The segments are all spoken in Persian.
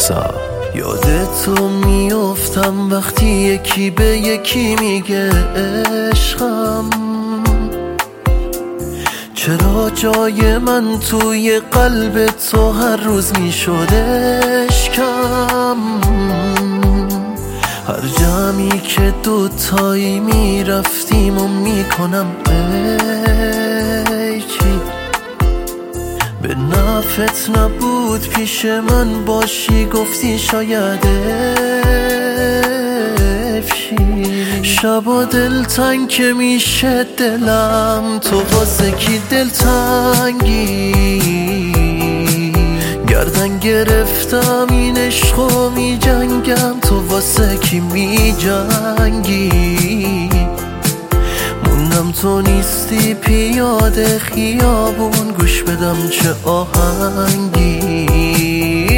سا. یادتو میافتم وقتی یکی به یکی میگه عشقم، چرا جای من توی قلب تو هر روز میشدش کم. هر جمعی که دوتایی میرفتیم و میکنم یکی به نفت نبود پیش من باشی، گفتی شاید افشی. شبا دلتنگ که میشه دلم، تو واسه کی دلتنگی؟ گردن گرفتم این عشقو میجنگم، تو واسه کی میجنگی؟ موندم تو نیستی پیاده خیابون، گوش بدم چه آهنگی.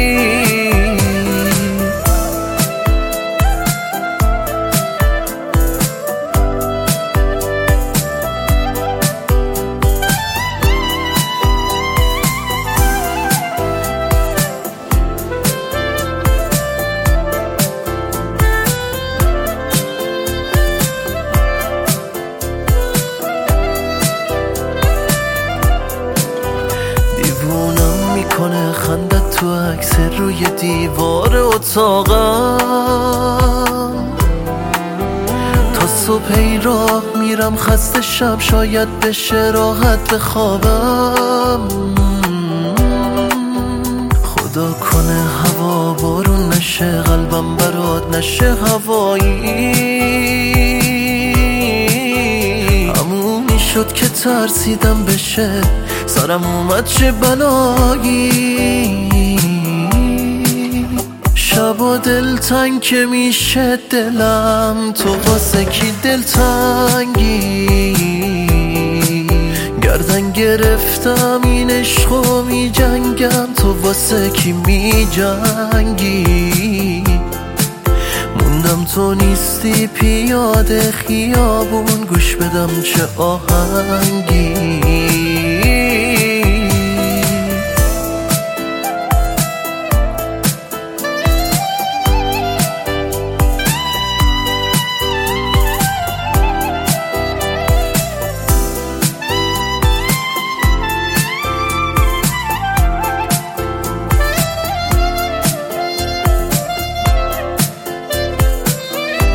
کنه خندت تو عکس روی دیوار اتاقم، تا صبح راه میرم خسته شب، شاید بشه راحت بخوابم. خدا کنه هوا بارون نشه، قلبم برات نشه هوایی. عمومی شد که ترسیدم بشه، سرم اومد چه بلایی. شبا دلتنگ که میشه دلم، تو واسه کی دلتنگی؟ گردن گرفتم این عشقو میجنگم، تو واسه کی میجنگی؟ موندم تو نیستی پیاده خیابون، گوش بدم چه آهنگی.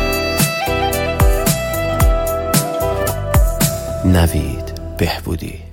نوید بهبودی.